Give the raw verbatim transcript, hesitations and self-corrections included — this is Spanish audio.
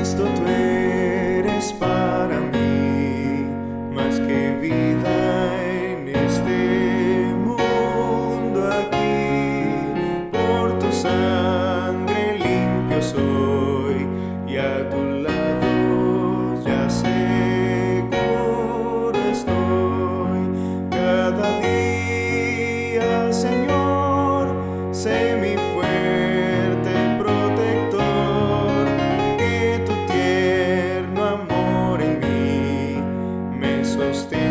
Cristo, tú eres para mí más que vida en este mundo aquí. Por tu sangre limpio soy y a tu lado ya seguro estoy. Cada día, Señor, sé mi fuerte protector, que tu tierno amor en mí me sostiene.